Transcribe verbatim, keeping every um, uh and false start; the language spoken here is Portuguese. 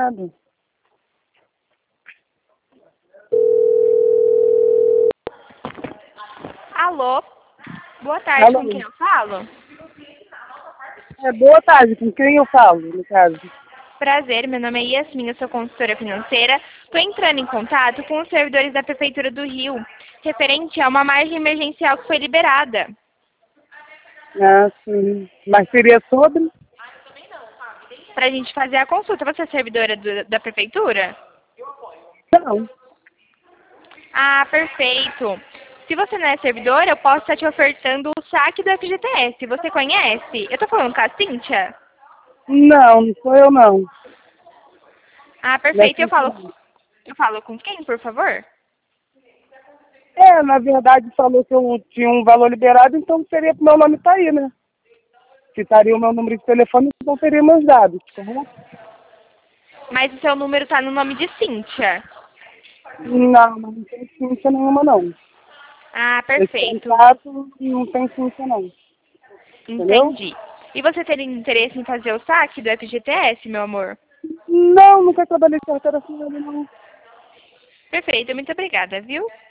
nada. Alô? Boa tarde, Alô? com quem eu falo? É, boa tarde, com quem eu falo, no caso? Prazer, meu nome é Yasmin, eu sou consultora financeira. Estou entrando em contato com os servidores da Prefeitura do Rio, referente a uma margem emergencial que foi liberada. Ah, sim. Mas seria sobre? Para a gente fazer a consulta. Você é servidora do- da Prefeitura? Não. Ah, perfeito. Se você não é servidora, eu posso estar te ofertando o saque do F G T S. Você conhece? Eu estou falando com a Cíntia? Não, não sou eu não. Ah, Não é perfeito. Eu falo, assim, eu falo com quem, por favor? É, na verdade falou que eu tinha um valor liberado, então seria que meu nome tá aí, né? Se estaria o meu número de telefone, então seria meus dados, correto? Mas o seu número está no nome de Cíntia. Não, mas não tem ciência nenhuma não. Ah, Esse perfeito. contato não tem ciência não. Entendeu? Entendi. E você teria interesse em fazer o saque do F G T S, meu amor? Não, nunca trabalhei com carteira assinada não. Perfeito, muito obrigada, viu?